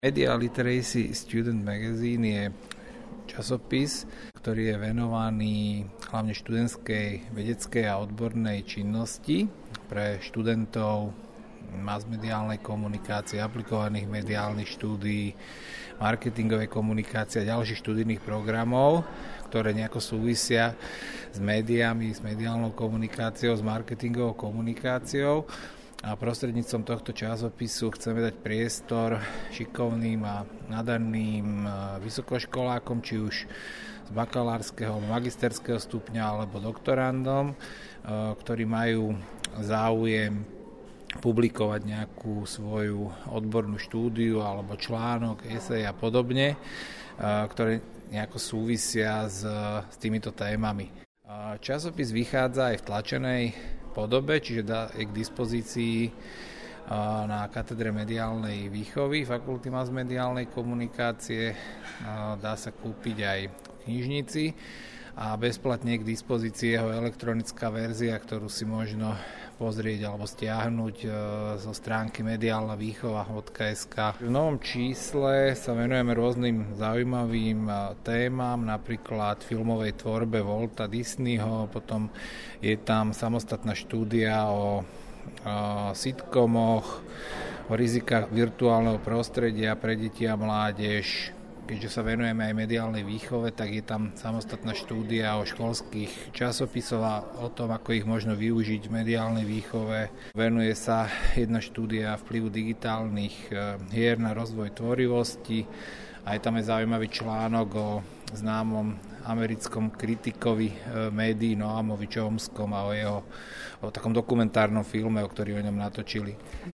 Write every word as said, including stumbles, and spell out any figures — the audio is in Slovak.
Media Literacy Student Magazine je časopis, ktorý je venovaný hlavne študentskej, vedeckej a odbornej činnosti pre študentov masmediálnej komunikácie, aplikovaných mediálnych štúdií, marketingovej komunikácie a ďalších študijných programov, ktoré nejako súvisia s médiami, s mediálnou komunikáciou, s marketingovou komunikáciou. A prostredníctvom tohto časopisu chceme dať priestor šikovným a nadarným vysokoškolákom, či už z bakalárskeho, magisterského stupňa alebo doktorandom, ktorí majú záujem publikovať nejakú svoju odbornú štúdiu alebo článok, esej a podobne, ktoré nejako súvisia s, s týmito témami. Časopis vychádza aj v tlačenej podobe, čiže dá, je k dispozícii na katedre mediálnej výchovy Fakulty masmediálnej komunikácie. Dá sa kúpiť aj v knižnici a bezplatne k dispozícii jeho elektronická verzia, ktorú si možno pozrieť alebo stiahnuť zo stránky mediálna výchova bodka es ká. V novom čísle sa venujeme rôznym zaujímavým témam, napríklad filmovej tvorbe Walta Disneyho, potom je tam samostatná štúdia o, o sitcomoch, o rizikách virtuálneho prostredia pre deti a mládež. Keďže sa venujeme aj mediálnej výchove, tak je tam samostatná štúdia o školských časopisoch a o tom, ako ich možno využiť v mediálnej výchove. Venuje sa jedna štúdia vplyvu digitálnych hier na rozvoj tvorivosti. A je tam aj zaujímavý článok o známom americkom kritikovi médií Noamovi Chomskom a o jeho o takom dokumentárnom filme, o ktorý o ňom natočili.